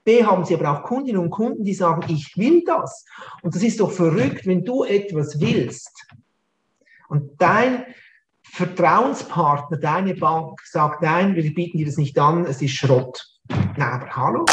B, haben sie aber auch Kundinnen und Kunden, die sagen, ich will das. Und das ist doch verrückt, wenn du etwas willst und dein Vertrauenspartner, deine Bank sagt, nein, wir bieten dir das nicht an, es ist Schrott. Na, aber hallo?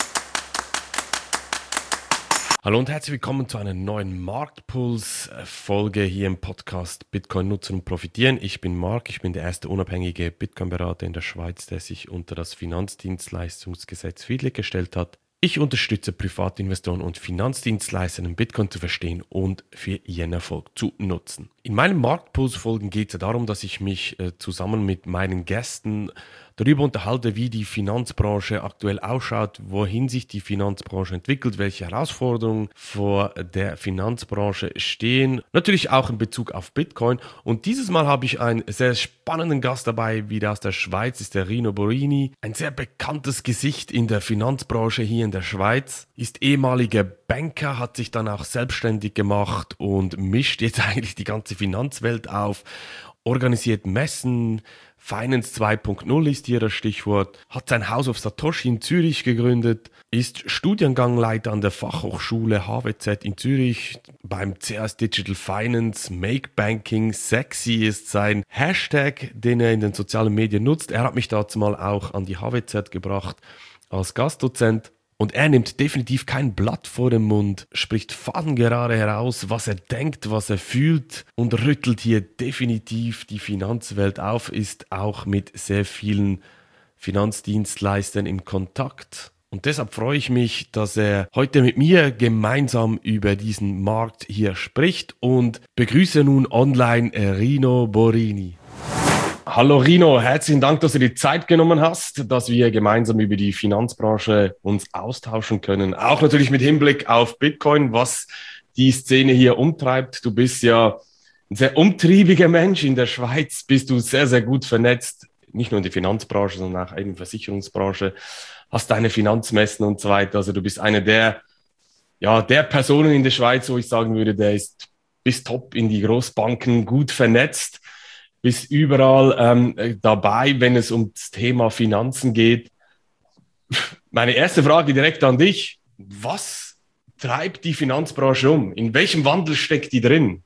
Hallo und herzlich willkommen zu einer neuen Marktpuls-Folge hier im Podcast Bitcoin nutzen und profitieren. Ich bin Marc, ich bin der erste unabhängige Bitcoin-Berater in der Schweiz, der sich unter das Finanzdienstleistungsgesetz FIDLIG gestellt hat. Ich unterstütze Privatinvestoren und Finanzdienstleister, den Bitcoin zu verstehen und für ihren Erfolg zu nutzen. In meinen Marktpuls-Folgen geht es darum, dass ich mich zusammen mit meinen Gästen darüber unterhalte, wie die Finanzbranche aktuell ausschaut, wohin sich die Finanzbranche entwickelt, welche Herausforderungen vor der Finanzbranche stehen. Natürlich auch in Bezug auf Bitcoin. Und dieses Mal habe ich einen sehr spannenden Gast dabei, wieder aus der Schweiz, ist der Rino Borini. Ein sehr bekanntes Gesicht in der Finanzbranche hier in der Schweiz. Ist ehemaliger Banker, hat sich dann auch selbstständig gemacht und mischt jetzt eigentlich die ganze Finanzwelt auf, organisiert Messen. Finance 2.0 ist hier das Stichwort, hat sein Haus auf Satoshi in Zürich gegründet, ist Studiengangleiter an der Fachhochschule HWZ in Zürich, beim CS Digital Finance, Make Banking Sexy ist sein Hashtag, den er in den sozialen Medien nutzt. Er hat mich dazu mal auch an die HWZ gebracht als Gastdozent. Und er nimmt definitiv kein Blatt vor den Mund, spricht fadengerade heraus, was er denkt, was er fühlt und rüttelt hier definitiv die Finanzwelt auf, ist auch mit sehr vielen Finanzdienstleistern in Kontakt. Und deshalb freue ich mich, dass er heute mit mir gemeinsam über diesen Markt hier spricht und begrüße nun online Rino Borini. Hallo Rino, herzlichen Dank, dass du dir die Zeit genommen hast, dass wir gemeinsam über die Finanzbranche uns austauschen können. Auch natürlich mit Hinblick auf Bitcoin, was die Szene hier umtreibt. Du bist ja ein sehr umtriebiger Mensch. In der Schweiz bist du sehr, sehr gut vernetzt. Nicht nur in der Finanzbranche, sondern auch in der Versicherungsbranche. Hast deine Finanzmessen und so weiter. Also du bist eine der Personen in der Schweiz, wo ich sagen würde, bist top in die Großbanken gut vernetzt. Bist überall dabei, wenn es um das Thema Finanzen geht. Meine erste Frage direkt an dich. Was treibt die Finanzbranche um? In welchem Wandel steckt die drin?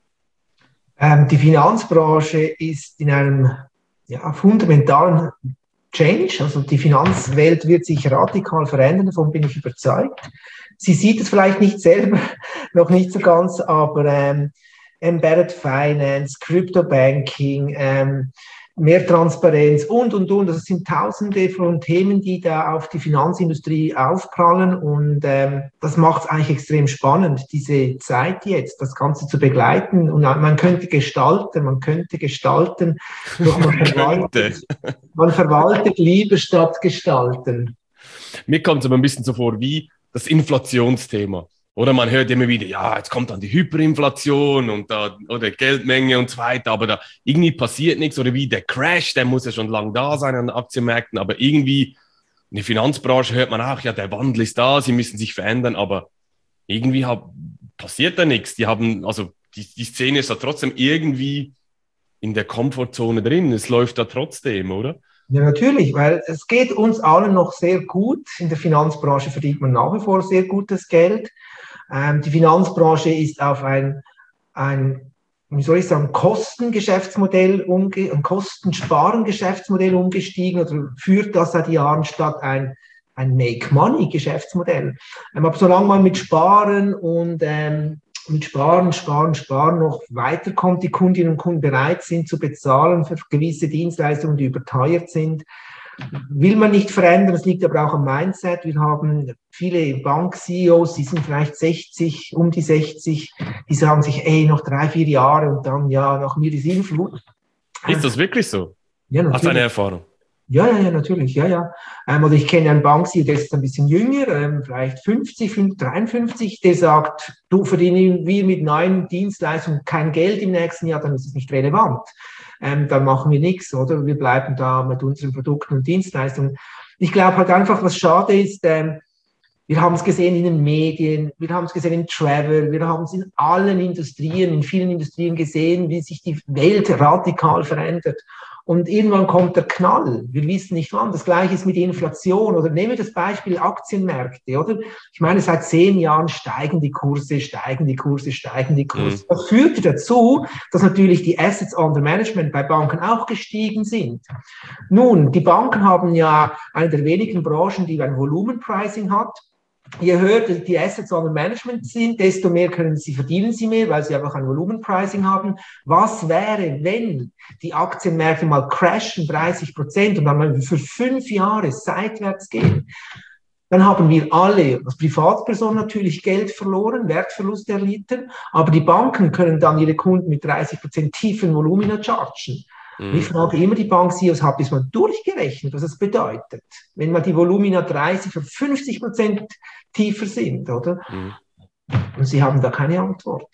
Die Finanzbranche ist in einem fundamentalen Change. Also die Finanzwelt wird sich radikal verändern, davon bin ich überzeugt. Sie sieht es vielleicht nicht selber, noch nicht so ganz, aber Embedded Finance, Crypto Banking, mehr Transparenz und. Das sind tausende von Themen, die da auf die Finanzindustrie aufprallen und das macht es eigentlich extrem spannend, diese Zeit jetzt, das Ganze zu begleiten und man könnte gestalten, doch man verwaltet lieber statt gestalten. Mir kommt es aber ein bisschen so vor wie das Inflationsthema. Oder man hört immer wieder, ja, jetzt kommt dann die Hyperinflation oder Geldmenge und so weiter, aber da irgendwie passiert nichts. Oder wie der Crash, der muss ja schon lange da sein an den Aktienmärkten, aber irgendwie in der Finanzbranche hört man auch, ja, der Wandel ist da, sie müssen sich verändern, aber irgendwie passiert da nichts. Die Szene ist da trotzdem irgendwie in der Komfortzone drin. Es läuft da trotzdem, oder? Ja, natürlich, weil es geht uns allen noch sehr gut. In der Finanzbranche verdient man nach wie vor sehr gutes Geld. Die Finanzbranche ist auf ein Kostengeschäftsmodell ein Kostensparen-Geschäftsmodell umgestiegen oder führt das seit Jahren statt ein Make-Money-Geschäftsmodell. Aber solange man mit Sparen und mit Sparen noch weiterkommt, die Kundinnen und Kunden bereit sind zu bezahlen für gewisse Dienstleistungen, die überteuert sind, will man nicht verändern. Das liegt aber auch am Mindset. Wir haben viele Bank-CEOs, die sind vielleicht 60, um die 60, die sagen sich, noch 3-4 Jahre und dann, ja, nach mir die Sinnflut. Ist das wirklich so? Ja, natürlich. Hast du eine Erfahrung? Ja, natürlich, ja. Oder ich kenne einen Bank-CEO, der ist ein bisschen jünger, vielleicht 50, 53, der sagt, du verdienen wir mit neuen Dienstleistungen kein Geld im nächsten Jahr, dann ist es nicht relevant. Dann machen wir nichts, oder? Wir bleiben da mit unseren Produkten und Dienstleistungen. Ich glaube halt einfach, was schade ist, wir haben es gesehen in den Medien, wir haben es gesehen im Travel, wir haben es in allen Industrien, in vielen Industrien gesehen, wie sich die Welt radikal verändert. Und irgendwann kommt der Knall. Wir wissen nicht wann. Das Gleiche ist mit Inflation. Oder nehmen wir das Beispiel Aktienmärkte, oder? Ich meine, seit 10 Jahren steigen die Kurse, steigen die Kurse, steigen die Kurse. Das führte dazu, dass natürlich die Assets under Management bei Banken auch gestiegen sind. Nun, die Banken haben ja eine der wenigen Branchen, die ein Volumenpricing hat. Je höher die Assets under Management sind, desto mehr verdienen sie mehr, weil sie einfach ein Volumenpricing haben. Was wäre, wenn die Aktienmärkte mal crashen, 30% und dann mal für 5 Jahre seitwärts gehen? Dann haben wir alle, als Privatperson natürlich Geld verloren, Wertverlust erlitten, aber die Banken können dann ihre Kunden mit 30% tiefen Volumina chargen. Und ich frage immer die Bank-CEOs, habt ihr es mal durchgerechnet, was es bedeutet, wenn mal die Volumina 30 oder 50% tiefer sind, oder? Und sie haben da keine Antwort.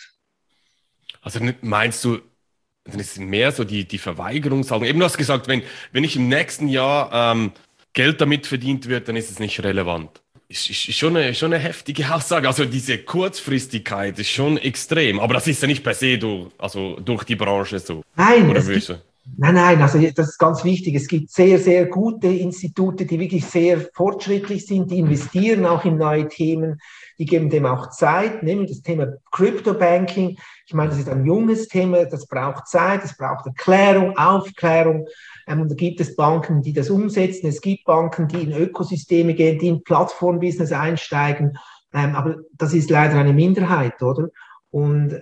Also meinst du, dann ist es mehr so die Verweigerungshaltung? Eben, du hast gesagt, wenn nicht im nächsten Jahr Geld damit verdient wird, dann ist es nicht relevant. Ist schon eine heftige Aussage. Also diese Kurzfristigkeit ist schon extrem. Aber das ist ja nicht per se durch die Branche so. Nein, oder Nein, also das ist ganz wichtig. Es gibt sehr, sehr gute Institute, die wirklich sehr fortschrittlich sind, die investieren auch in neue Themen, die geben dem auch Zeit. Nehmen wir das Thema Crypto-Banking. Ich meine, das ist ein junges Thema, das braucht Zeit, das braucht Erklärung, Aufklärung. Und da gibt es Banken, die das umsetzen. Es gibt Banken, die in Ökosysteme gehen, die in Plattform-Business einsteigen. Aber das ist leider eine Minderheit, oder? Und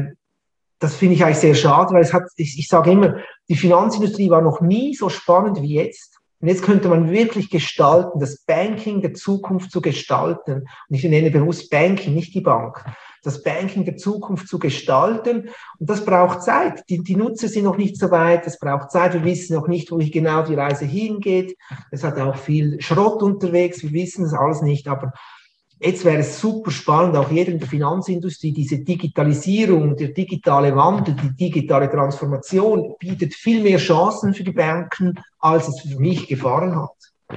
das finde ich eigentlich sehr schade, weil ich sage immer, die Finanzindustrie war noch nie so spannend wie jetzt. Und jetzt könnte man wirklich gestalten, das Banking der Zukunft zu gestalten. Und ich nenne bewusst Banking, nicht die Bank. Das Banking der Zukunft zu gestalten. Und das braucht Zeit. Die Nutzer sind noch nicht so weit. Es braucht Zeit. Wir wissen noch nicht, wo genau die Reise hingeht. Es hat auch viel Schrott unterwegs. Wir wissen das alles nicht. Aber jetzt wäre es super spannend, auch jeder in der Finanzindustrie, diese Digitalisierung, der digitale Wandel, die digitale Transformation bietet viel mehr Chancen für die Banken, als es für mich Gefahren hat.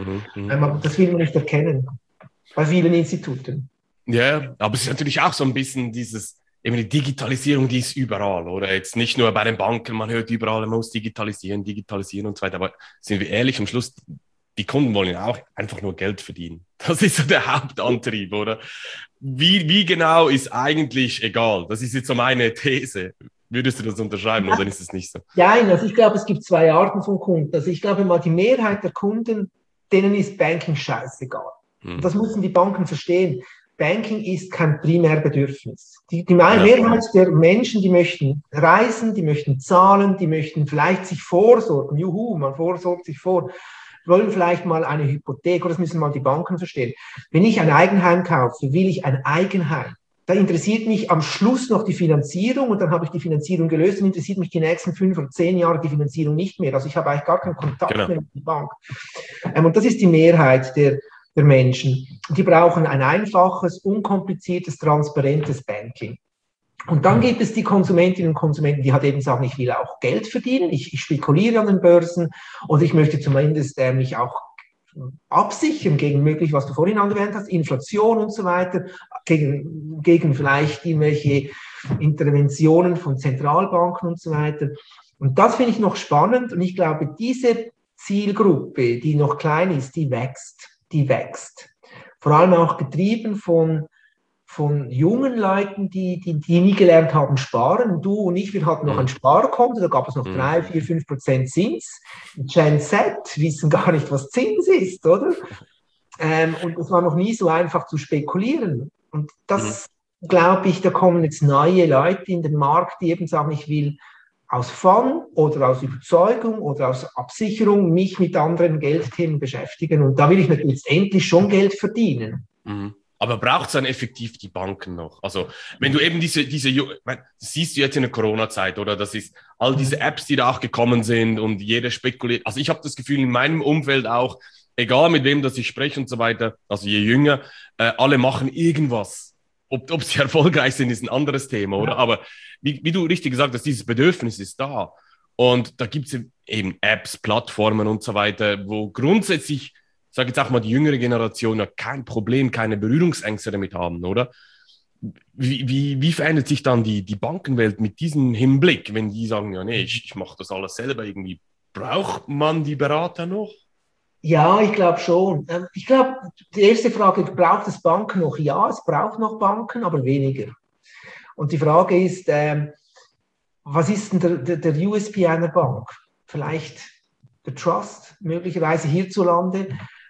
Das will man nicht erkennen bei vielen Instituten. Ja, aber es ist natürlich auch so ein bisschen eben die Digitalisierung, die ist überall, oder? Jetzt nicht nur bei den Banken, man hört überall, man muss digitalisieren und so weiter, aber sind wir ehrlich, am Schluss, die Kunden wollen ja auch einfach nur Geld verdienen. Das ist so der Hauptantrieb, oder? Wie genau ist eigentlich egal? Das ist jetzt so meine These. Würdest du das unterschreiben oder ist es nicht so? Ja, also ich glaube, es gibt 2 Arten von Kunden. Also ich glaube mal, die Mehrheit der Kunden, denen ist Banking scheißegal. Und das müssen die Banken verstehen. Banking ist kein Primärbedürfnis. Die Mehrheit der Menschen, die möchten reisen, die möchten zahlen, die möchten vielleicht sich vorsorgen. Juhu, man vorsorgt sich vor. Wollen vielleicht mal eine Hypothek, oder das müssen mal die Banken verstehen. Wenn ich ein Eigenheim kaufe, will ich ein Eigenheim. Da interessiert mich am Schluss noch die Finanzierung und dann habe ich die Finanzierung gelöst und interessiert mich die nächsten 5 oder 10 Jahre die Finanzierung nicht mehr. Also ich habe eigentlich gar keinen Kontakt mehr mit der Bank. Und das ist die Mehrheit der Menschen. Die brauchen ein einfaches, unkompliziertes, transparentes Banking. Und dann gibt es die Konsumentinnen und Konsumenten, die halt eben sagen, ich will auch Geld verdienen, ich spekuliere an den Börsen und ich möchte zumindest mich auch absichern gegen möglich, was du vorhin erwähnt hast, Inflation und so weiter, gegen vielleicht irgendwelche Interventionen von Zentralbanken und so weiter. Und das finde ich noch spannend und ich glaube, diese Zielgruppe, die noch klein ist, die wächst. Vor allem auch getrieben von jungen Leuten, die nie gelernt haben, sparen. Du und ich, wir hatten noch ein Sparkonto, da gab es noch 3, 4, 5% Zins. Gen Z wissen gar nicht, was Zins ist, oder? Und es war noch nie so einfach zu spekulieren. Und das, glaube ich, da kommen jetzt neue Leute in den Markt, die eben sagen, ich will aus Fun oder aus Überzeugung oder aus Absicherung mich mit anderen Geldthemen beschäftigen. Und da will ich natürlich endlich schon Geld verdienen. Aber braucht es dann effektiv die Banken noch? Also, wenn du eben das siehst du jetzt in der Corona-Zeit, oder? Das ist all diese Apps, die da auch gekommen sind und jeder spekuliert. Also, ich habe das Gefühl, in meinem Umfeld auch, egal mit wem das ich spreche und so weiter, also je jünger, alle machen irgendwas. Ob sie erfolgreich sind, ist ein anderes Thema, oder? Aber wie du richtig gesagt hast, dieses Bedürfnis ist da. Und da gibt es eben Apps, Plattformen und so weiter, wo grundsätzlich, ich sage jetzt auch mal, die jüngere Generation ja kein Problem, keine Berührungsängste damit haben, oder? Wie verändert sich dann die Bankenwelt mit diesem Hinblick, wenn die sagen, ja, nee, ich mache das alles selber irgendwie braucht man die Berater noch? Ja, ich glaube schon. Ich glaube, die erste Frage, braucht es Banken noch? Ja, es braucht noch Banken, aber weniger. Und die Frage ist, was ist denn der USP einer Bank? Vielleicht der Trust, möglicherweise hierzulande.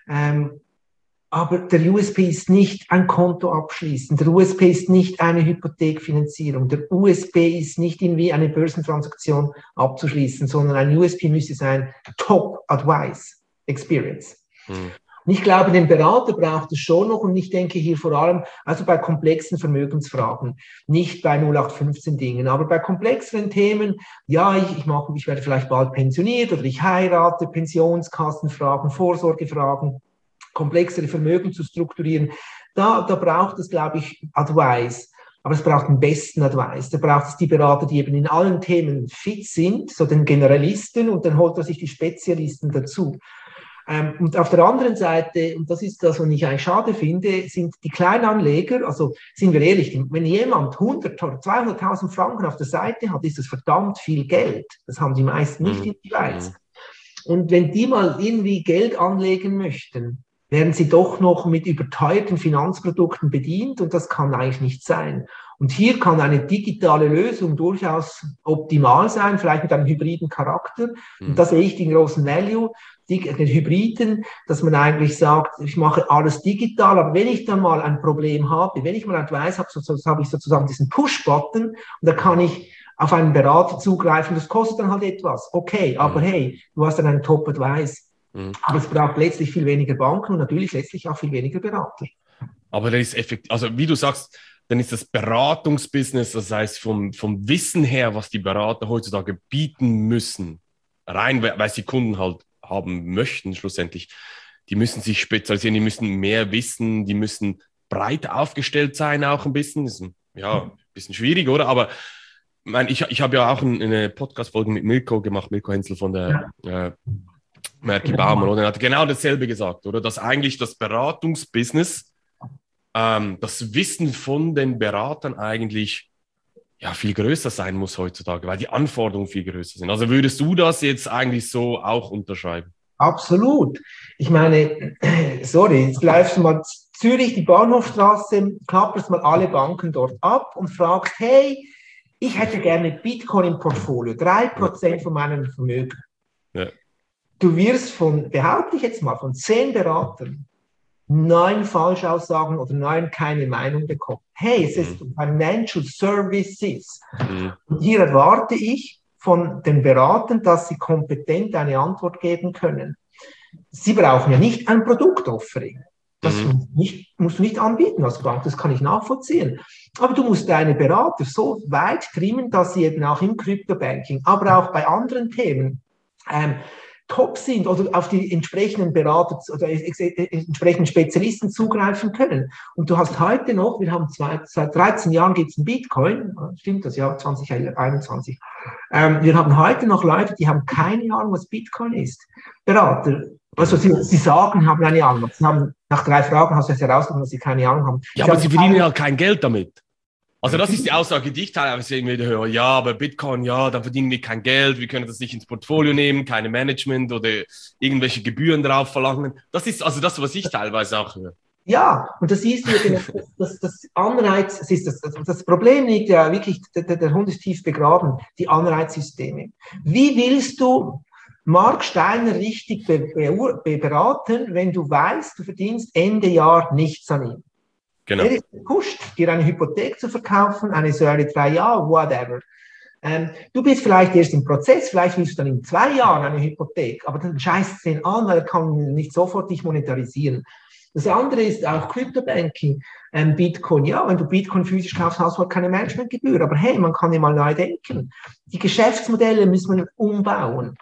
Aber der USP ist nicht ein Konto abschließen. Der USP ist nicht eine Hypothekfinanzierung. Der USP ist nicht irgendwie eine Börsentransaktion abzuschließen, sondern ein USP müsste sein Top Advice Experience. Und ich glaube, den Berater braucht es schon noch, und ich denke hier vor allem, also bei komplexen Vermögensfragen, nicht bei 0815 Dingen, aber bei komplexeren Themen, ja, ich werde vielleicht bald pensioniert oder ich heirate, Pensionskassenfragen, Vorsorgefragen, komplexere Vermögen zu strukturieren, da braucht es, glaube ich, Advice. Aber es braucht den besten Advice. Da braucht es die Berater, die eben in allen Themen fit sind, so den Generalisten, und dann holt er sich die Spezialisten dazu. Und auf der anderen Seite, und das ist das, was ich eigentlich schade finde, sind die Kleinanleger, also sind wir ehrlich, wenn jemand 100 oder 200.000 Franken auf der Seite hat, ist das verdammt viel Geld. Das haben die meisten nicht in der Schweiz. Und wenn die mal irgendwie Geld anlegen möchten, werden sie doch noch mit überteuerten Finanzprodukten bedient, und das kann eigentlich nicht sein. Und hier kann eine digitale Lösung durchaus optimal sein, vielleicht mit einem hybriden Charakter. Und da sehe ich den großen Value, den Hybriden, dass man eigentlich sagt, ich mache alles digital, aber wenn ich dann mal ein Problem habe, wenn ich mal Advice habe, habe ich sozusagen diesen Push-Button, und da kann ich auf einen Berater zugreifen, das kostet dann halt etwas. Okay, aber hey, du hast dann einen Top-Advice. Aber es braucht letztlich viel weniger Banken und natürlich letztlich auch viel weniger Berater. Aber das ist effektiv, also wie du sagst, dann ist das Beratungsbusiness, das heißt vom Wissen her, was die Berater heutzutage bieten müssen, rein, weil sie Kunden halt haben möchten schlussendlich, die müssen sich spezialisieren, die müssen mehr wissen, die müssen breit aufgestellt sein auch ein bisschen. Das ist ein bisschen schwierig, oder? Aber ich habe ja auch eine Podcast-Folge mit Milko gemacht, Milko Hensel von der Merki Baumann, oder? Er hat genau dasselbe gesagt, oder? Dass eigentlich das Beratungsbusiness, das Wissen von den Beratern eigentlich viel größer sein muss heutzutage, weil die Anforderungen viel größer sind. Also würdest du das jetzt eigentlich so auch unterschreiben? Absolut. Ich meine, sorry, jetzt läufst du mal Zürich, die Bahnhofstraße, klapperst mal alle Banken dort ab und fragst, hey, ich hätte gerne Bitcoin im Portfolio, 3% von meinem Vermögen. Ja. Du wirst behaupte ich jetzt mal, von 10 Beratern 9 Falschaussagen oder 9 keine Meinung bekommen. Hey, es ist Financial Services. Und hier erwarte ich von den Beratern, dass sie kompetent eine Antwort geben können. Sie brauchen ja nicht ein Produktoffering. Das musst du nicht anbieten als Bank, das kann ich nachvollziehen. Aber du musst deine Berater so weit trimmen, dass sie eben auch im Crypto-Banking, aber auch bei anderen Themen top sind oder auf die entsprechenden Berater oder entsprechenden Spezialisten zugreifen können. Und du hast heute noch, wir haben seit 13 Jahren gibt es einen Bitcoin, stimmt das, ja, 2021. Wir haben heute noch Leute, die haben keine Ahnung, was Bitcoin ist. Berater, also sie sagen, haben eine Ahnung. Sie haben, nach 3 Fragen hast du es herausgefunden, dass sie keine Ahnung haben. Ja, aber sie verdienen ja kein Geld damit. Also das ist die Aussage, die ich teilweise irgendwie höre. Ja, aber Bitcoin, ja, dann verdienen wir kein Geld, wir können das nicht ins Portfolio nehmen, keine Management oder irgendwelche Gebühren drauf verlangen. Das ist also das, was ich teilweise auch höre. Ja, und das ist das Anreiz, das Problem liegt ja wirklich, der Hund ist tief begraben, die Anreizsysteme. Wie willst du Mark Steiner richtig beraten, wenn du weißt, du verdienst Ende Jahr nichts an ihm? Genau. Er ist gepusht, dir eine Hypothek zu verkaufen, eine Säule 3 Jahre, whatever. Du bist vielleicht erst im Prozess, vielleicht willst du dann in 2 Jahren eine Hypothek, aber dann scheißt es ihn an, weil er kann nicht sofort dich monetarisieren. Das andere ist auch Crypto-Banking, Bitcoin. Ja, wenn du Bitcoin physisch kaufst, hast du halt keine Managementgebühr, aber hey, man kann ja mal neu denken. Die Geschäftsmodelle müssen wir umbauen.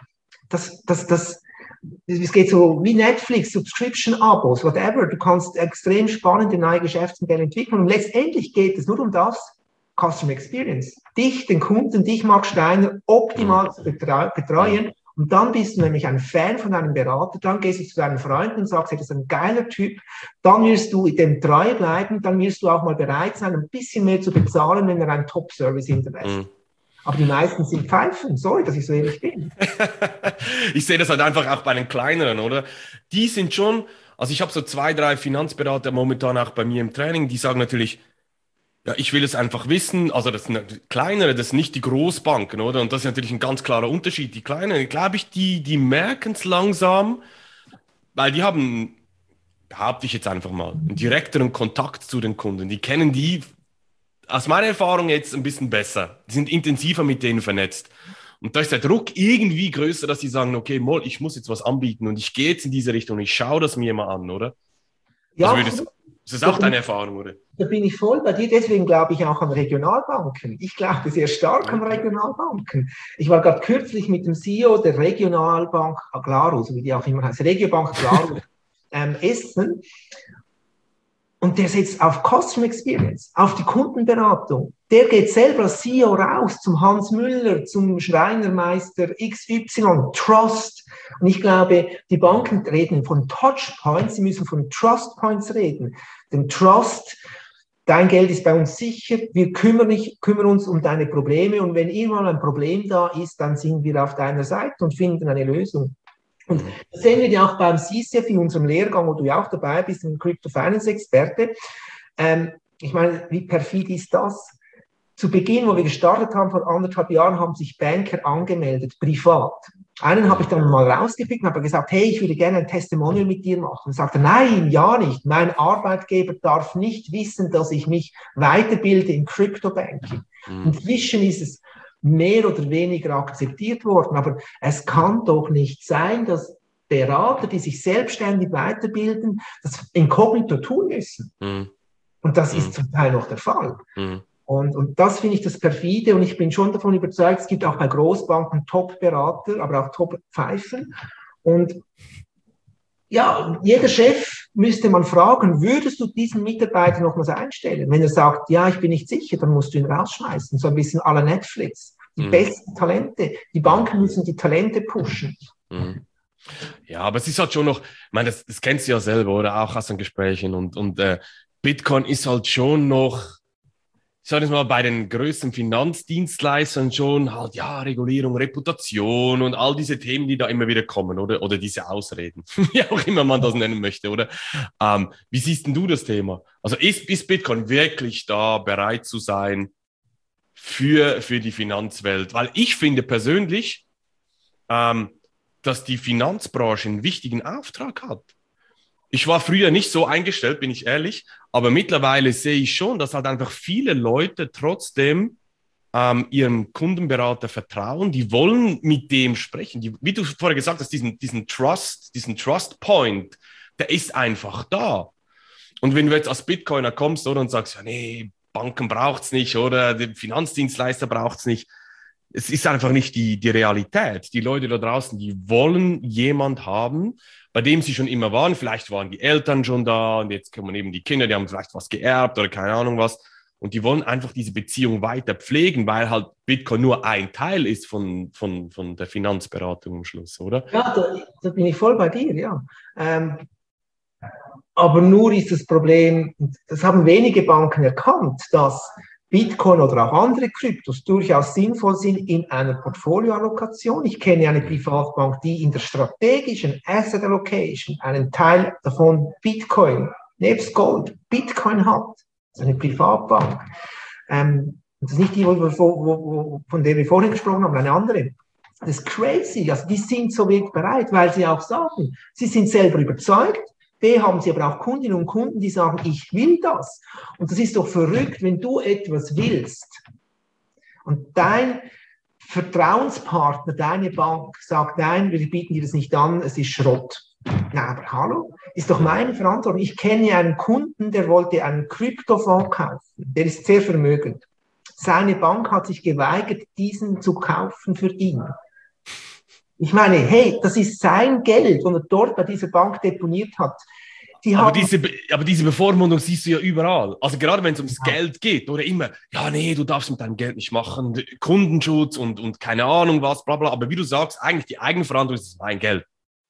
Es geht so wie Netflix, Subscription-Abos, whatever. Du kannst extrem spannende neue Geschäftsmodelle entwickeln. Und letztendlich geht es nur um das, Customer Experience. Dich, den Kunden, dich, Mark Steiner, optimal zu betreuen. Und dann bist du nämlich ein Fan von einem Berater. Dann gehst du zu deinen Freunden und sagst, hey, das ist ein geiler Typ. Dann wirst du dem treu bleiben. Dann wirst du auch mal bereit sein, ein bisschen mehr zu bezahlen, wenn er einen Top-Service hinterlässt. Aber die meisten sind Pfeifen. Sorry, dass ich so ehrlich bin. Ich sehe das halt einfach auch bei den kleineren, oder? Die sind schon, also ich habe so 2, 3 Finanzberater momentan auch bei mir im Training, die sagen natürlich, ja, ich will es einfach wissen, also das sind kleinere, das sind nicht die Großbanken, oder? Und das ist natürlich ein ganz klarer Unterschied. Die kleineren, glaube ich, die merken es langsam, weil die haben, behaupte ich jetzt einfach mal, einen direkteren Kontakt zu den Kunden. Die kennen die aus meiner Erfahrung jetzt ein bisschen besser. Die sind intensiver mit denen vernetzt. Und da ist der Druck irgendwie größer, dass sie sagen, okay, Moll, ich muss jetzt was anbieten und ich gehe jetzt in diese Richtung und ich schaue das mir mal an, oder? Ja, Ist das auch deine Erfahrung, oder? da bin ich voll bei dir. Deswegen glaube ich auch an Regionalbanken. Ich glaube sehr stark an Regionalbanken. Ich war gerade kürzlich mit dem CEO der Regionalbank Glarus, wie die auch immer heißt, Regiobank Glarus, Essen. Und der setzt auf Customer Experience, auf die Kundenberatung. Der geht selber als CEO raus zum Hans Müller, zum Schreinermeister XY, Trust. Und ich glaube, die Banken reden von Touchpoints, sie müssen von Trustpoints reden. Denn Trust, dein Geld ist bei uns sicher, wir kümmern uns um deine Probleme und wenn irgendwann ein Problem da ist, dann sind wir auf deiner Seite und finden eine Lösung. Und das sehen wir ja auch beim CCF in unserem Lehrgang, wo du ja auch dabei bist, ein Crypto Finance Experte. Ich meine, wie perfid ist das? Zu Beginn, wo wir gestartet haben, vor 1,5 Jahren, haben sich Banker angemeldet, privat. Einen habe ich dann mal rausgepickt und habe gesagt, hey, ich würde gerne ein Testimonial mit dir machen. Und sagte, nein, ja nicht. Mein Arbeitgeber darf nicht wissen, dass ich mich weiterbilde im Crypto-Banking. Inzwischen ist es mehr oder weniger akzeptiert worden. Aber es kann doch nicht sein, dass Berater, die sich selbstständig weiterbilden, das inkognito tun müssen. Und das ist zum Teil noch der Fall. Und das finde ich das perfide und ich bin schon davon überzeugt, es gibt auch bei Großbanken Top-Berater, aber auch Top-Pfeifen. Und ja, jeder Chef müsste man fragen, würdest du diesen Mitarbeiter nochmals einstellen? Wenn er sagt, ja, ich bin nicht sicher, dann musst du ihn rausschmeißen, so ein bisschen à la Netflix. Die besten Talente, die Banken müssen die Talente pushen. Ja, aber es ist halt schon noch, ich meine, das kennst du ja selber, oder auch aus den Gesprächen und Bitcoin ist halt schon noch, ich sage es mal, bei den größten Finanzdienstleistern schon halt, ja, Regulierung, Reputation und all diese Themen, die da immer wieder kommen, oder diese Ausreden, wie auch immer man das nennen möchte, oder? Wie siehst denn du das Thema? Also ist Bitcoin wirklich da bereit zu sein für die Finanzwelt? Weil ich finde persönlich, dass die Finanzbranche einen wichtigen Auftrag hat. Ich war früher nicht so eingestellt, bin ich ehrlich, aber mittlerweile sehe ich schon, dass halt einfach viele Leute trotzdem ihrem Kundenberater vertrauen, die wollen mit dem sprechen. Wie du vorher gesagt hast, diesen Trust Point, der ist einfach da. Und wenn du jetzt als Bitcoiner kommst, oder, und sagst, ja, nee, Banken braucht es nicht, oder der Finanzdienstleister braucht es nicht, es ist einfach nicht die Realität. Die Leute da draußen, die wollen jemand haben, bei dem sie schon immer waren. Vielleicht waren die Eltern schon da und jetzt kommen eben die Kinder, die haben vielleicht was geerbt oder keine Ahnung was. Und die wollen einfach diese Beziehung weiter pflegen, weil halt Bitcoin nur ein Teil ist von der Finanzberatung am Schluss, oder? Ja, da bin ich voll bei dir, ja. Aber nur ist das Problem, das haben wenige Banken erkannt, dass Bitcoin oder auch andere Kryptos durchaus sinnvoll sind in einer Portfolioallokation. Ich kenne eine Privatbank, die in der strategischen Asset Allocation einen Teil davon Bitcoin, nebst Gold, Bitcoin hat. Das ist eine Privatbank. Das ist nicht die, von der wir vorhin gesprochen haben, eine andere. Das ist crazy. Also die sind so wirklich bereit, weil sie auch sagen, sie sind selber überzeugt. Haben sie aber auch Kundinnen und Kunden, die sagen, ich will das. Und das ist doch verrückt, wenn du etwas willst und dein Vertrauenspartner, deine Bank sagt, nein, wir bieten dir das nicht an, es ist Schrott. Na, aber hallo, ist doch meine Verantwortung. Ich kenne einen Kunden, der wollte einen Kryptofonds kaufen. Der ist sehr vermögend. Seine Bank hat sich geweigert, diesen zu kaufen für ihn. Ich meine, hey, das ist sein Geld, und er dort bei dieser Bank deponiert hat. Aber diese Bevormundung siehst du ja überall. Also gerade wenn es ums Geld geht, oder immer, ja, nee, du darfst mit deinem Geld nicht machen, Kundenschutz und keine Ahnung was, bla bla. Aber wie du sagst, eigentlich die Eigenverantwortung ist mein Geld.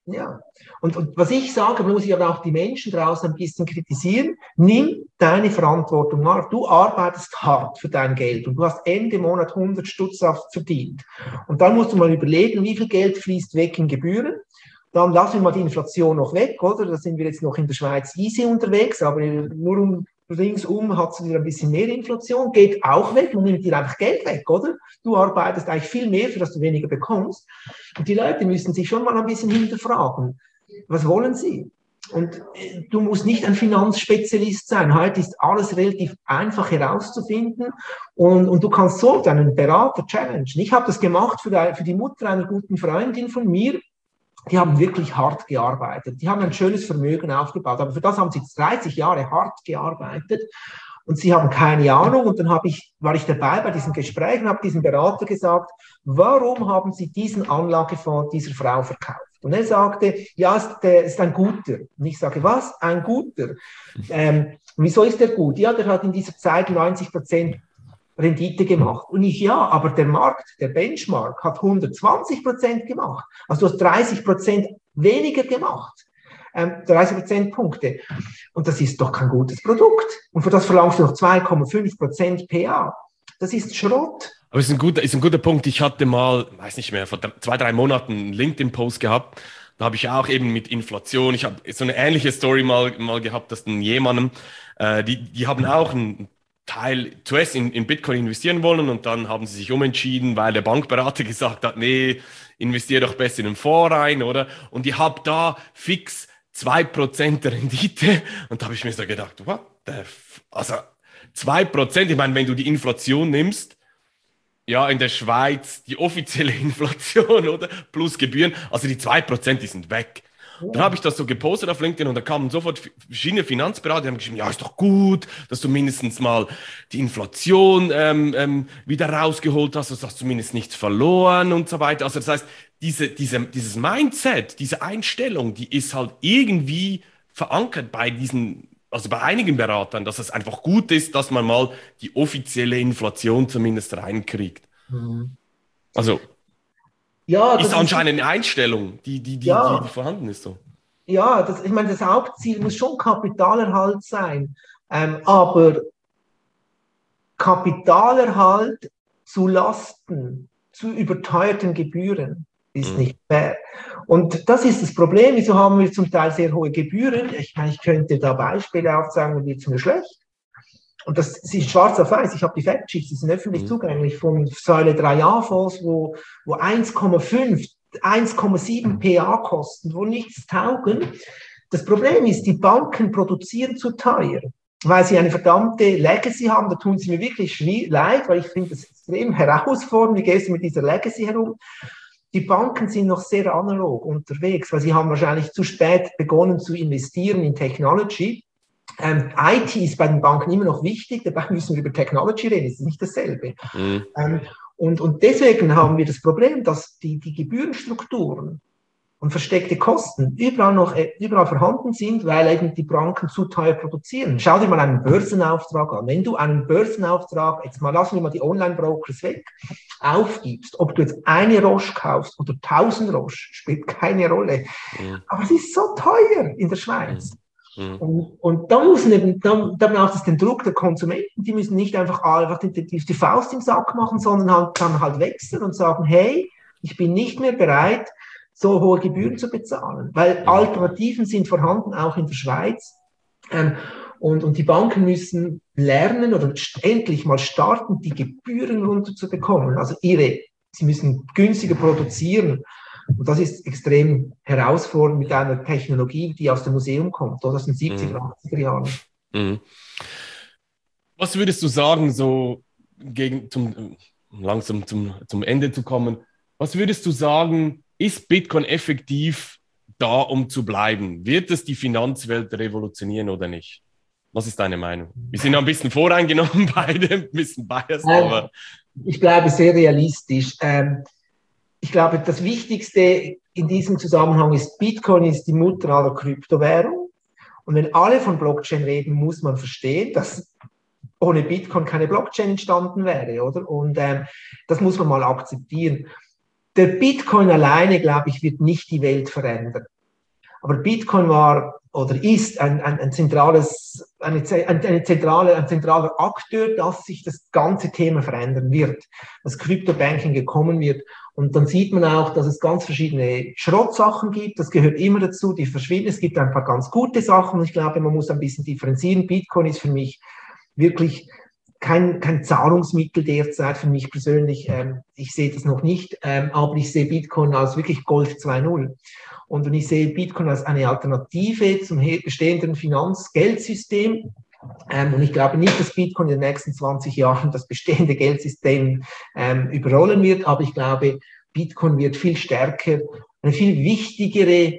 Ja, und was ich sage, muss ich aber auch die Menschen draußen ein bisschen kritisieren. Nimm deine Verantwortung wahr. Du arbeitest hart für dein Geld und du hast Ende Monat 100 Stutz verdient. Und dann musst du mal überlegen, wie viel Geld fließt weg in Gebühren. Dann lassen wir mal die Inflation noch weg, oder? Da sind wir jetzt noch in der Schweiz easy unterwegs, aber nur ringsum hat es wieder ein bisschen mehr Inflation, geht auch weg, man nimmt dir einfach Geld weg, oder? Du arbeitest eigentlich viel mehr, für das du weniger bekommst. Und die Leute müssen sich schon mal ein bisschen hinterfragen, was wollen sie? Und du musst nicht ein Finanzspezialist sein. Heute ist alles relativ einfach herauszufinden und du kannst so deinen Berater challengen. Ich habe das gemacht für die Mutter einer guten Freundin von mir. Die haben wirklich hart gearbeitet. Die haben ein schönes Vermögen aufgebaut. Aber für das haben sie jetzt 30 Jahre hart gearbeitet. Und sie haben keine Ahnung. Und dann war ich dabei bei diesem Gespräch und habe diesem Berater gesagt, warum haben Sie diesen Anlagefonds dieser Frau verkauft? Und er sagte, ja, ist ein guter. Und ich sage, was? Ein guter? Wieso ist der gut? Ja, der hat in dieser Zeit 90% Rendite gemacht. Und ich, ja, aber der Markt, der Benchmark hat 120% gemacht. Also du hast 30% weniger gemacht. 30% Punkte. Und das ist doch kein gutes Produkt. Und für das verlangst du noch 2,5% PA. Das ist Schrott. Aber es ist ein guter Punkt. Ich hatte mal, weiß nicht mehr, vor 2-3 Monaten einen LinkedIn-Post gehabt. Da habe ich auch eben mit Inflation, ich habe so eine ähnliche Story mal gehabt, dass dann jemandem, die haben auch einen Teil zuerst in Bitcoin investieren wollen und dann haben sie sich umentschieden, weil der Bankberater gesagt hat, nee, investiere doch besser in den Fonds rein, oder? Und ich habe da fix 2% Rendite und da habe ich mir so gedacht, what the also 2%, ich meine, wenn du die Inflation nimmst, ja, in der Schweiz die offizielle Inflation, oder? Plus Gebühren, also die 2%, die sind weg. Dann habe ich das so gepostet auf LinkedIn und da kamen sofort verschiedene Finanzberater, die haben geschrieben, ja, ist doch gut, dass du mindestens mal die Inflation wieder rausgeholt hast, also hast du zumindest nichts verloren und so weiter. Also das heißt, dieses Mindset, diese Einstellung, die ist halt irgendwie verankert also bei einigen Beratern, dass es einfach gut ist, dass man mal die offizielle Inflation zumindest reinkriegt. Mhm. Also Ja, ist das anscheinend eine Einstellung, die ja, vorhanden ist so. ja, ich meine, das Hauptziel muss schon Kapitalerhalt sein. Aber Kapitalerhalt zu Lasten, zu überteuerten Gebühren ist Mhm. nicht fair. Und das ist das Problem. Wieso haben wir zum Teil sehr hohe Gebühren? Ich meine, ich könnte da Beispiele aufzeigen, und wird es mir schlecht. Und das ist schwarz auf weiß. Ich habe die Factsheets, die sind öffentlich Mhm. zugänglich von Säule 3a-Fonds, wo 1,5, 1,7 PA kosten, wo nichts taugen. Das Problem ist, die Banken produzieren zu teuer, weil sie eine verdammte Legacy haben. Da tun sie mir wirklich leid, weil ich finde das extrem herausfordernd. Wie gehst du mit dieser Legacy herum? Die Banken sind noch sehr analog unterwegs, weil sie haben wahrscheinlich zu spät begonnen zu investieren in Technology. IT ist bei den Banken immer noch wichtig, dabei müssen wir über Technology reden, es ist nicht dasselbe. Mhm. Und deswegen haben wir das Problem, dass die Gebührenstrukturen und versteckte Kosten überall vorhanden sind, weil eben die Banken zu teuer produzieren. Schau dir mal einen Börsenauftrag an. Wenn du einen Börsenauftrag, jetzt mal lassen wir mal die Online-Brokers weg, aufgibst, ob du jetzt eine Roche kaufst oder 1000 Roche, spielt keine Rolle. Mhm. Aber es ist so teuer in der Schweiz. Mhm. Und da braucht es den Druck der Konsumenten, die müssen nicht einfach die Faust im Sack machen, sondern dann halt wechseln und sagen, hey, ich bin nicht mehr bereit, so hohe Gebühren zu bezahlen, weil Alternativen sind vorhanden, auch in der Schweiz. Und die Banken müssen lernen oder endlich mal starten, die Gebühren runterzubekommen. Also sie müssen günstiger produzieren. Und das ist extrem herausfordernd mit einer Technologie, die aus dem Museum kommt, oder aus den 70er, 80er Jahren. Mhm. Was würdest du sagen, so langsam zum Ende zu kommen, was würdest du sagen, ist Bitcoin effektiv da, um zu bleiben? Wird es die Finanzwelt revolutionieren oder nicht? Was ist deine Meinung? Wir sind ein bisschen voreingenommen beide, ein bisschen biased, aber... Ich bleibe sehr realistisch. Ich glaube, das Wichtigste in diesem Zusammenhang ist, Bitcoin ist die Mutter aller Kryptowährungen. Und wenn alle von Blockchain reden, muss man verstehen, dass ohne Bitcoin keine Blockchain entstanden wäre, oder? Und das muss man mal akzeptieren. Der Bitcoin alleine, glaube ich, wird nicht die Welt verändern. Aber Bitcoin war oder ist ein zentraler Akteur, dass sich das ganze Thema verändern wird, dass Crypto-Banking gekommen wird. Und dann sieht man auch, dass es ganz verschiedene Schrottsachen gibt. Das gehört immer dazu, die verschwinden. Es gibt ein paar ganz gute Sachen. Und ich glaube, man muss ein bisschen differenzieren. Bitcoin ist für mich wirklich kein Zahlungsmittel derzeit für mich persönlich. Ich sehe das noch nicht, aber ich sehe Bitcoin als wirklich Gold 2.0. Und ich sehe Bitcoin als eine Alternative zum bestehenden Finanzgeldsystem. Und ich glaube nicht, dass Bitcoin in den nächsten 20 Jahren das bestehende Geldsystem überrollen wird, aber ich glaube, Bitcoin wird viel stärker, eine viel wichtigere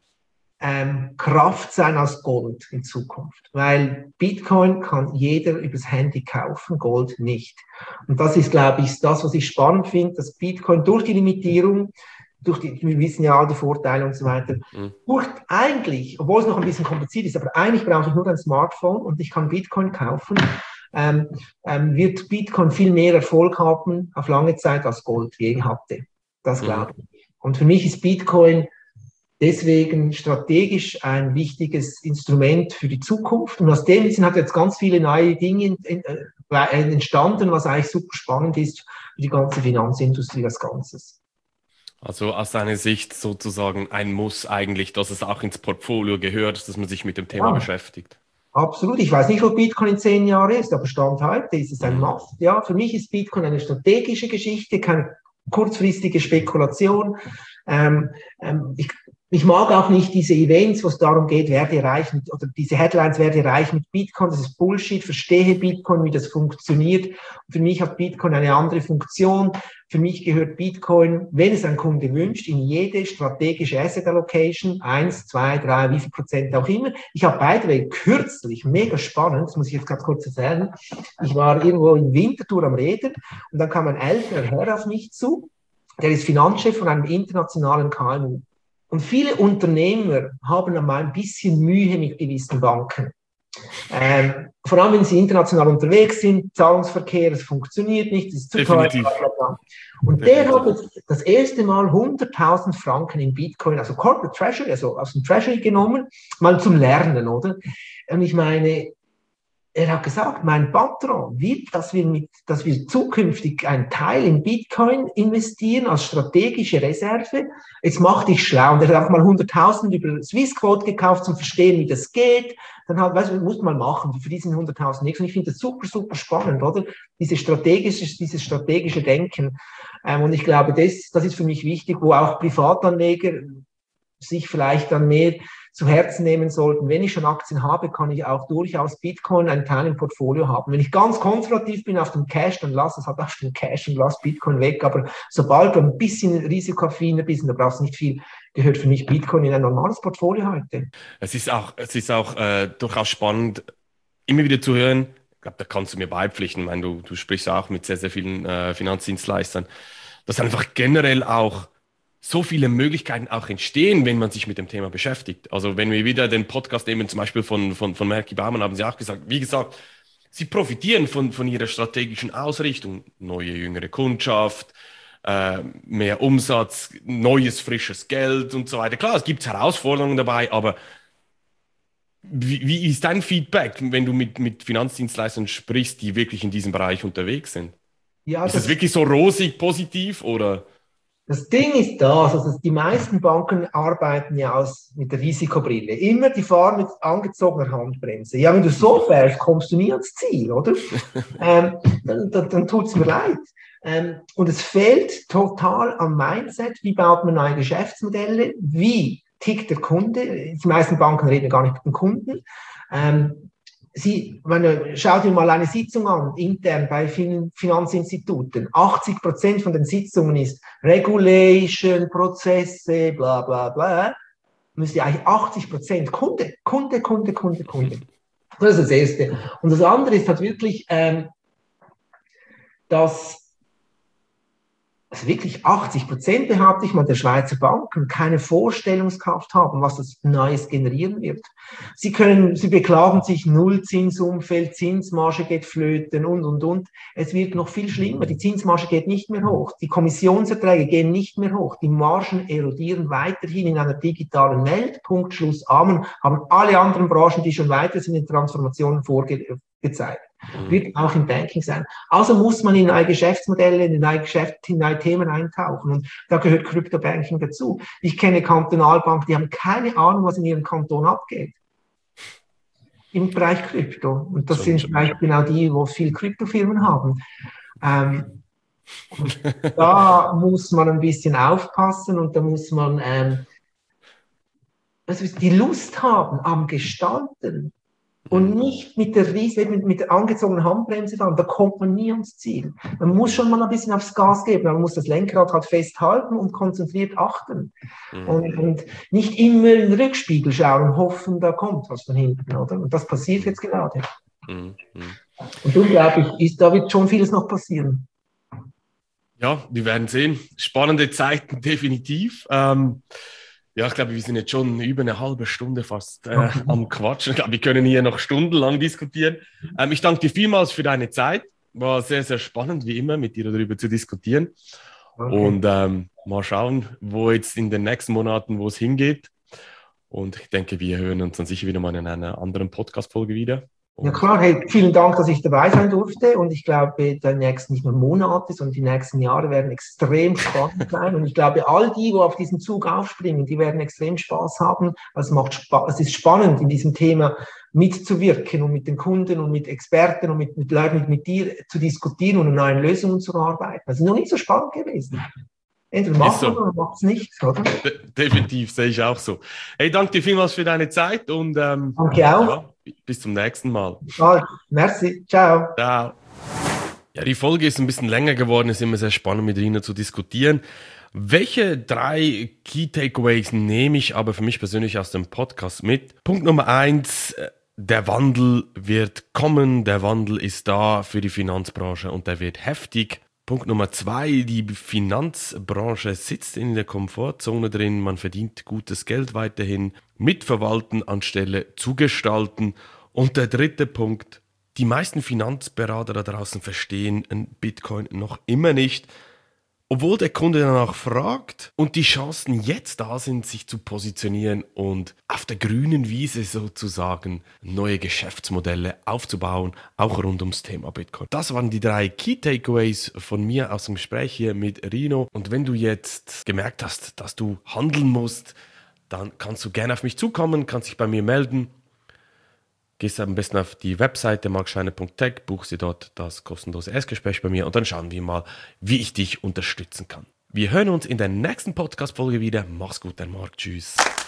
Kraft sein als Gold in Zukunft, weil Bitcoin kann jeder übers Handy kaufen, Gold nicht. Und das ist, glaube ich, das, was ich spannend finde, dass Bitcoin durch die Limitierung, wir wissen ja all die Vorteile und so weiter, durch eigentlich, obwohl es noch ein bisschen kompliziert ist, aber eigentlich brauche ich nur ein Smartphone und ich kann Bitcoin kaufen, wird Bitcoin viel mehr Erfolg haben auf lange Zeit als Gold je hatte. Das glaube ich. Und für mich ist Bitcoin deswegen strategisch ein wichtiges Instrument für die Zukunft. Und aus dem sind halt jetzt ganz viele neue Dinge entstanden, was eigentlich super spannend ist für die ganze Finanzindustrie als Ganzes. Also aus deiner Sicht sozusagen ein Muss eigentlich, dass es auch ins Portfolio gehört, dass man sich mit dem Thema beschäftigt. Absolut. Ich weiß nicht, wo Bitcoin in 10 Jahren ist, aber Stand heute ist es ein Must. Ja, für mich ist Bitcoin eine strategische Geschichte, keine kurzfristige Spekulation. Ich mag auch nicht diese Events, wo es darum geht, werde reich mit, oder diese Headlines, werde reich mit Bitcoin. Das ist Bullshit. Verstehe Bitcoin, wie das funktioniert. Und für mich hat Bitcoin eine andere Funktion. Für mich gehört Bitcoin, wenn es ein Kunde wünscht, in jede strategische Asset Allocation, 1, 2, 3, wie viel Prozent auch immer. Ich habe by the way kürzlich, mega spannend, das muss ich jetzt ganz kurz erzählen, ich war irgendwo in Winterthur am Reden und dann kam ein älterer Herr auf mich zu, der ist Finanzchef von einem internationalen KMU. Und viele Unternehmer haben einmal ein bisschen Mühe mit gewissen Banken. Vor allem, wenn sie international unterwegs sind, Zahlungsverkehr, es funktioniert nicht, es ist zu teuer. Und der hat das erste Mal 100.000 Franken in Bitcoin, also Corporate Treasury, also aus dem Treasury genommen, mal zum Lernen, oder? Und ich meine, er hat gesagt, mein Patron will, dass wir zukünftig einen Teil in Bitcoin investieren als strategische Reserve. Jetzt mach dich schlau. Und er hat auch mal 100.000 über Swissquote gekauft, zum Verstehen, wie das geht. Dann halt, weißt du, muss man machen. Für diesen 100.000 nichts. Und ich finde das super, super spannend, oder? Dieses strategische Denken. Und ich glaube, das ist für mich wichtig, wo auch Privatanleger sich vielleicht dann mehr zu Herzen nehmen sollten. Wenn ich schon Aktien habe, kann ich auch durchaus Bitcoin einen Teil im Portfolio haben. Wenn ich ganz konservativ bin auf dem Cash, dann lass es halt auf dem Cash und lass Bitcoin weg. Aber sobald du ein bisschen risikoaffiner bist, und da brauchst du nicht viel, gehört für mich Bitcoin in ein normales Portfolio heute. Es ist auch durchaus spannend, immer wieder zu hören. Ich glaube, da kannst du mir beipflichten. Ich meine, du sprichst auch mit sehr, sehr vielen Finanzdienstleistern, dass einfach generell auch so viele Möglichkeiten auch entstehen, wenn man sich mit dem Thema beschäftigt. Also wenn wir wieder den Podcast nehmen, zum Beispiel von Merki Baumann, haben sie auch gesagt, wie gesagt, sie profitieren von ihrer strategischen Ausrichtung. Neue, jüngere Kundschaft, mehr Umsatz, neues, frisches Geld und so weiter. Klar, es gibt Herausforderungen dabei, aber wie ist dein Feedback, wenn du mit Finanzdienstleistern sprichst, die wirklich in diesem Bereich unterwegs sind? Ja, ist es wirklich so rosig, positiv oder? Das Ding ist das, also die meisten Banken arbeiten ja mit der Risikobrille. Immer die fahren mit angezogener Handbremse. Ja, wenn du so fährst, kommst du nie ans Ziel, oder? Dann tut es mir leid. Und es fehlt total am Mindset. Wie baut man neue Geschäftsmodelle? Wie tickt der Kunde? Die meisten Banken reden gar nicht mit dem Kunden. Schau dir mal eine Sitzung an, intern bei vielen Finanzinstituten. 80% von den Sitzungen ist Regulation, Prozesse, bla bla bla. Müsste eigentlich 80% Kunde. Das ist das Erste. Und das andere ist halt wirklich, dass also wirklich 80% behaupte ich mal, der Schweizer Banken keine Vorstellungskraft haben, was das Neues generieren wird. Sie beklagen sich, Nullzinsumfeld, Zinsmarge geht flöten und. Es wird noch viel schlimmer. Die Zinsmarge geht nicht mehr hoch. Die Kommissionserträge gehen nicht mehr hoch. Die Margen erodieren weiterhin in einer digitalen Welt. Punkt, Schluss, Amen. Haben alle anderen Branchen, die schon weiter sind, in Transformationen vorgezeigt. Wird auch im Banking sein. Also muss man in neue Geschäftsmodelle, in neue Geschäfte, in neue Themen eintauchen. Und da gehört Crypto-Banking dazu. Ich kenne Kantonalbanken, die haben keine Ahnung, was in ihrem Kanton abgeht. Im Bereich Krypto. Und das sind vielleicht genau die, wo viel Kryptofirmen haben. Da muss man ein bisschen aufpassen und da muss man die Lust haben am Gestalten. Und nicht mit der angezogenen Handbremse fahren, da kommt man nie ans Ziel. Man muss schon mal ein bisschen aufs Gas geben, man muss das Lenkrad halt festhalten und konzentriert achten. Und nicht immer in den Rückspiegel schauen und hoffen, da kommt was von hinten, oder? Und das passiert jetzt gerade. Und unglaublich, da wird schon vieles noch passieren. Ja, wir werden sehen. Spannende Zeiten, definitiv. Ja, ich glaube, wir sind jetzt schon über eine halbe Stunde fast am Quatschen. Ich glaube, wir können hier noch stundenlang diskutieren. Ich danke dir vielmals für deine Zeit. War sehr, sehr spannend, wie immer, mit dir darüber zu diskutieren. Okay. Und mal schauen, wo jetzt in den nächsten Monaten, wo es hingeht. Und ich denke, wir hören uns dann sicher wieder mal in einer anderen Podcast-Folge wieder. Ja klar, hey, vielen Dank, dass ich dabei sein durfte und ich glaube, die nächsten nicht nur Monate, sondern die nächsten Jahre werden extrem spannend sein und ich glaube, all die, wo auf diesen Zug aufspringen, die werden extrem Spaß haben. Es ist spannend, in diesem Thema mitzuwirken und mit den Kunden und mit Experten und mit Leuten, mit dir zu diskutieren und an neuen Lösungen zu arbeiten. Das ist noch nicht so spannend gewesen. Entweder macht man oder macht es nicht, oder? Definitiv, sehe ich auch so. Hey, danke dir vielmals für deine Zeit und danke auch. Ja, bis zum nächsten Mal. Merci, ciao. Ciao. Ja, die Folge ist ein bisschen länger geworden, ist immer sehr spannend mit Rina zu diskutieren. Welche 3 Key Takeaways nehme ich aber für mich persönlich aus dem Podcast mit? Punkt Nummer 1, der Wandel wird kommen, der Wandel ist da für die Finanzbranche und der wird heftig. Punkt Nummer 2, die Finanzbranche sitzt in der Komfortzone drin, man verdient gutes Geld weiterhin, mitverwalten anstelle zu gestalten. Und der 3. Punkt, die meisten Finanzberater da draußen verstehen Bitcoin noch immer nicht, obwohl der Kunde danach fragt und die Chancen jetzt da sind, sich zu positionieren und auf der grünen Wiese sozusagen neue Geschäftsmodelle aufzubauen, auch rund ums Thema Bitcoin. Das waren die 3 Key Takeaways von mir aus dem Gespräch hier mit Rino. Und wenn du jetzt gemerkt hast, dass du handeln musst, dann kannst du gerne auf mich zukommen, kannst dich bei mir melden. Gehst am besten auf die Webseite markscheiner.tech, buchst dir dort das kostenlose Erstgespräch bei mir und dann schauen wir mal, wie ich dich unterstützen kann. Wir hören uns in der nächsten Podcast-Folge wieder. Mach's gut, dein Marc. Tschüss.